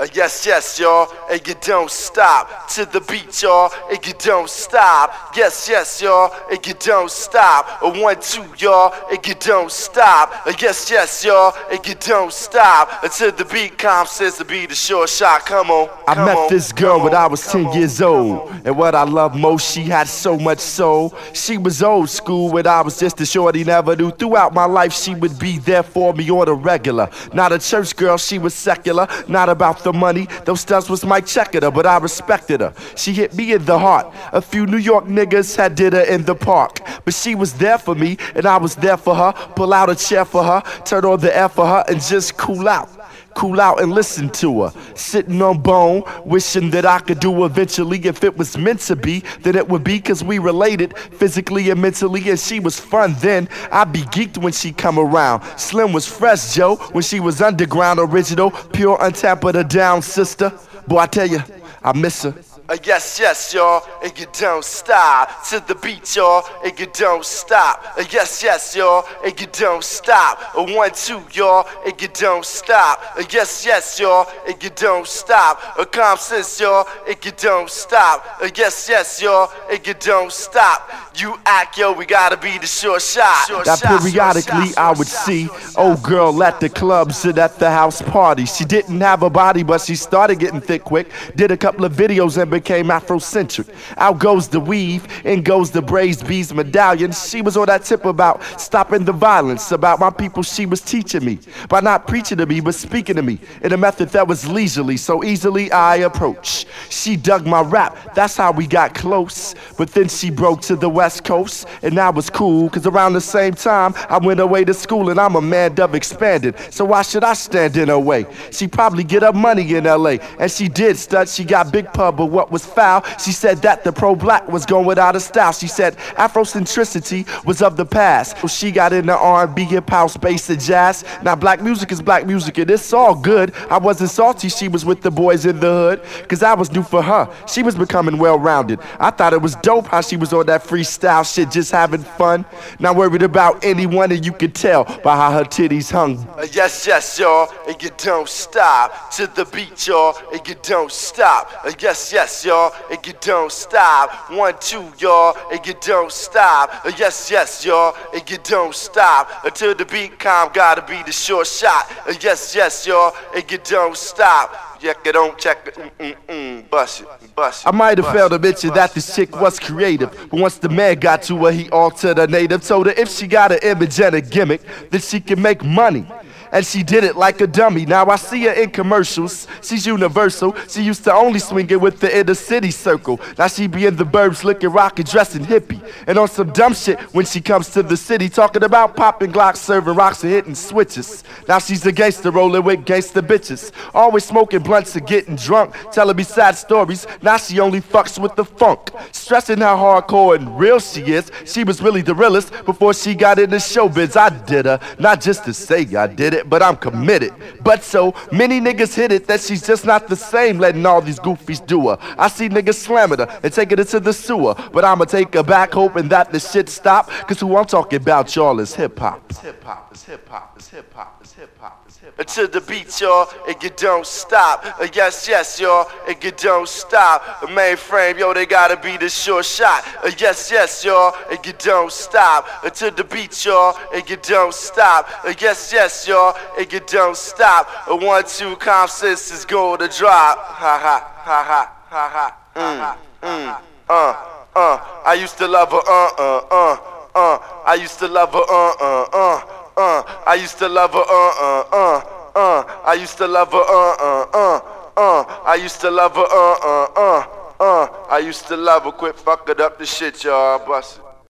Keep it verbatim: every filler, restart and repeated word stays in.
Uh, yes, yes, y'all, and you don't stop. To the beat, y'all, and you don't stop. Yes, yes, y'all, and you don't stop. A one, two, y'all, and you don't stop. Uh, yes, yes, y'all, and you don't stop. Uh, to the beat, Calm says to be the short shot. Come on. I come met on, this girl on, when I was ten on, years old, and what I love most, she had so much soul. She was old school when I was just a shorty, never knew. Throughout my life, she would be there for me on a regular. Not a church girl, she was secular. Not about the money, those stunts was Mike checking her, but I respected her. She hit me in the heart. A few New York niggas had did her in the park, but she was there for me, and I was there for her. Pull out a chair for her, turn on the air for her, and just cool out. Cool out and listen to her. Sitting on bone, wishing that I could do eventually. If it was meant to be, then it would be, cause we related physically and mentally, and she was fun then. I'd be geeked when she come around. Slim was fresh, Joe, when she was underground, original, pure, untampered her down, sister. Boy, I tell you, I miss her. Uh, yes, yes, y'all, and you don't stop. To the beat, y'all, and you don't stop. Uh, yes, yes, y'all, and you don't stop. A one, two, y'all, and you don't stop. Uh, yes, yes, y'all, and you don't stop. A Calm sense, y'all, and you don't stop. Uh, yes, yes, y'all, and you don't stop. You act, yo, we gotta be the short shot. Short That shot, periodically short shot, I would short see shot, short old shot. girl at the clubs and at the house party. She didn't have a body, but she started getting thick quick. Did a couple of videos and became Afrocentric. Out goes the weave, in goes the braids, beads, medallions. She was on that tip about stopping the violence, about my people she was teaching me. By not preaching to me, but speaking to me in a method that was leisurely, so easily I approach. She dug my rap, that's how we got close. But then she broke to the West Coast, and that was cool, cause around the same time I went away to school, and I'm a man dove expanded. So why should I stand in her way? She probably get her money in L A, and she did stud, she got big pub, but what was foul? She said that the pro-black was going out of style. She said Afrocentricity was of the past. So she got into R and B, hip house, bass, and jazz. Now black music is black music, and it's all good. I wasn't salty, she was with the boys in the hood, cause I was new for her. She was becoming well-rounded. I thought it was dope how she was on that freestyle shit, just having fun. Not worried about anyone, and you could tell by how her titties hung. Uh, yes, yes, y'all, and you don't stop. To the beat, y'all, and you don't stop. Uh, yes, yes, y'all, and you don't stop. One, two, y'all, and you don't stop. Uh, yes, yes, y'all, and you don't stop. Until the beat, Calm gotta be the short shot. Uh, yes, yes, y'all, and you don't stop. Check it on, check it, mm, mm, mm, bust it, bust it. I might have bust failed to it, mention bust that it, this chick bust was it, creative, bust it. but once the man got to her, he altered her native. Told her if she got an image and a gimmick, then she can make money. And she did it like a dummy. Now I see her in commercials. She's universal. She used to only swing it with the inner city circle. Now she be in the burbs looking rockin', dressing hippie. And on some dumb shit when she comes to the city, talking about popping Glocks, serving rocks, and hitting switches. Now she's a gangster rolling with gangster bitches. Always smoking blunts and getting drunk, telling me sad stories. Now she only fucks with the funk. Stressing how hardcore and real she is. She was really the realest before she got into showbiz. I did her, not just to say I did it, but I'm committed. But so many niggas hit it that she's just not the same, letting all these goofies do her. I see niggas slamming her and taking her to the sewer, but I'ma take her back hoping that the shit stop, cause who I'm talking about, y'all, is hip-hop. It's hip-hop, it's hip-hop, it's hip-hop, it's hip-hop, it's hip-hop. To the beat, y'all, and you don't stop. Uh, yes, yes, y'all, and you don't stop. The mainframe, yo, they gotta be the short shot. Uh, yes, yes, y'all, and you don't stop. Uh, to the beat, y'all, and you don't stop. Uh, yes, yes, y'all, and you don't stop. Uh, one, two, Calm sense is going to drop. Ha ha, ha ha, ha ha, ha ha, uh, uh. I used to love her, uh, uh, uh, uh. I used to love her, uh, uh, uh. Uh, I used to love her, uh, uh, uh, uh. I used to love her, uh, uh, uh, uh. I used to love her, uh, uh, uh, uh. I used to love her. Quit fucking up the shit, y'all. Bust it.